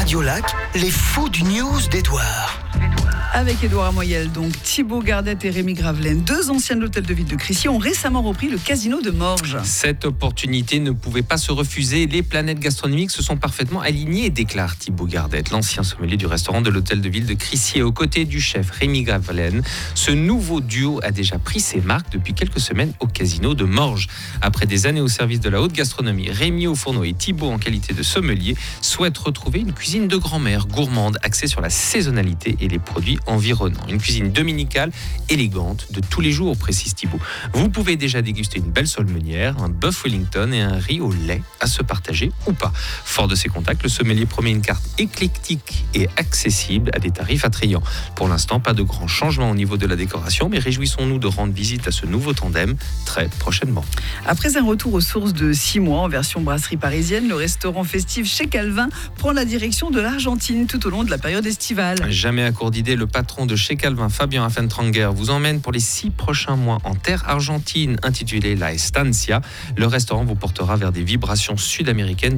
Radio Lac, les fous du news d'Edouard. Avec Édouard Amoyel, donc Thibaut Gardet et Rémi Gravelaine, deux anciens de l'hôtel de ville de Crissier, ont récemment repris le casino de Morges. Cette opportunité ne pouvait pas se refuser. Les planètes gastronomiques se sont parfaitement alignées, déclare Thibaut Gardet, l'ancien sommelier du restaurant de l'hôtel de ville de Crissier, aux côtés du chef Rémi Gravelaine. Ce nouveau duo a déjà pris ses marques depuis quelques semaines au casino de Morges. Après des années au service de la haute gastronomie, Rémi au fourneau et Thibaut en qualité de sommelier souhaitent retrouver une cuisine de grand-mère gourmande axée sur la saisonnalité et les produits environnants. Une cuisine dominicale, élégante, de tous les jours, précise Thibaut. Vous pouvez déjà déguster une belle sole meunière, un bœuf Wellington et un riz au lait à se partager ou pas. Fort de ses contacts, le sommelier promet une carte éclectique et accessible à des tarifs attrayants. Pour l'instant, pas de grands changements au niveau de la décoration, mais réjouissons-nous de rendre visite à ce nouveau tandem très prochainement. Après un retour aux sources de 6 mois en version brasserie parisienne, le restaurant festif chez Calvin prend la direction de l'Argentine tout au long de la période estivale. Jamais à court d'idées, le patron de chez Calvin, Fabien Affentranger, vous emmène pour les 6 prochains mois en terre argentine, intitulée La Estancia. Le restaurant vous portera vers des vibrations sud-américaines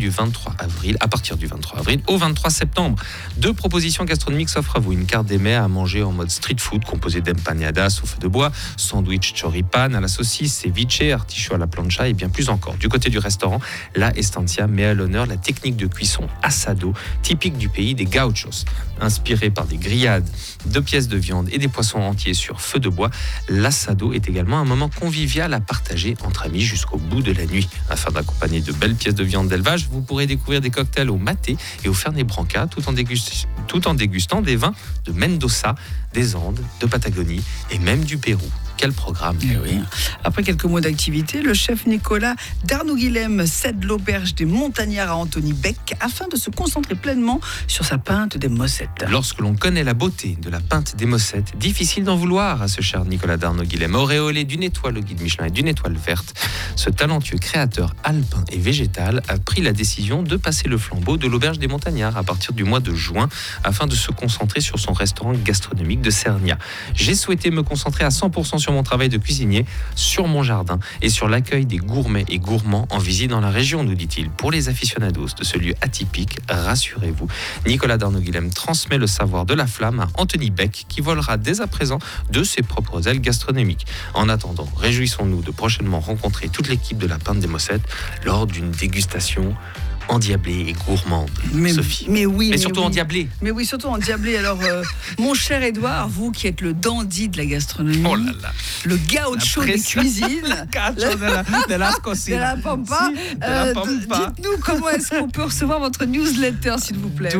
à partir du 23 avril au 23 septembre. 2 propositions gastronomiques s'offrent à vous. Une carte des mets à manger en mode street food, composée d'empanadas au feu de bois, sandwich choripan à la saucisse, ceviche, artichaut à la plancha et bien plus encore. Du côté du restaurant, La Estancia met à l'honneur la technique de cuisson asado, typique du pays des gauchos. Inspiré par des grillades, 2 pièces de viande et des poissons entiers sur feu de bois, l'assado est également un moment convivial à partager entre amis jusqu'au bout de la nuit. Afin d'accompagner de belles pièces de viande d'élevage, vous pourrez découvrir des cocktails au maté et au fernet branca tout en dégustant des vins de Mendoza, des Andes, de Patagonie et même du Pérou. Quel programme! Oui. Après quelques mois d'activité, le chef Nicolas d'Arnoux-Guilhem cède l'auberge des Montagnards à Anthony Beck afin de se concentrer pleinement sur sa pinte des Mossettes. Lorsque l'on connaît la beauté de la pinte des Mossettes, difficile d'en vouloir à ce cher Nicolas d'Arnoux-Guilhem. Auréolé d'une étoile au guide Michelin et d'une étoile verte, ce talentueux créateur alpin et végétal a pris la décision de passer le flambeau de l'auberge des Montagnards à partir du mois de juin afin de se concentrer sur son restaurant gastronomique de Cernia. J'ai souhaité me concentrer à 100% sur mon travail de cuisinier, sur mon jardin et sur l'accueil des gourmets et gourmands en visite dans la région, nous dit-il. Pour les aficionados de ce lieu atypique, rassurez-vous, Nicolas d'Arnoux-Guilhem transmet le savoir de la flamme à Anthony Beck qui volera dès à présent de ses propres ailes gastronomiques. En attendant, réjouissons-nous de prochainement rencontrer toute l'équipe de la pinte des Mossettes lors d'une dégustation endiablée et gourmande, Sophie. Mais surtout endiablée. Mais oui, surtout endiablée. Alors, mon cher Édouard, vous qui êtes le dandy de la gastronomie, Oh là là. le gaucho des cuisines, de la de la pampa, dites-nous comment est-ce qu'on peut recevoir votre newsletter, s'il vous plaît.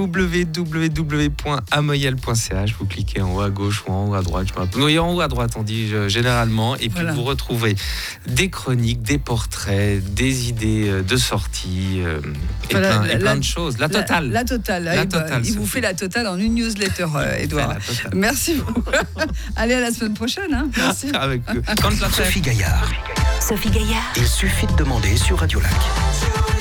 www.amoyel.ch. Vous cliquez en haut à gauche ou en haut à droite. Oui, en haut à droite, on dit généralement. Et puis voilà. Vous retrouvez des chroniques, des portraits, des idées de sortie et plein de choses. La totale. La totale. Il vous fait la totale en une newsletter, Édouard. Merci beaucoup. Allez, à la semaine prochaine. Hein. Merci. Avec Sophie Gaillard. Sophie Gaillard. Il suffit de demander sur Radio Lac.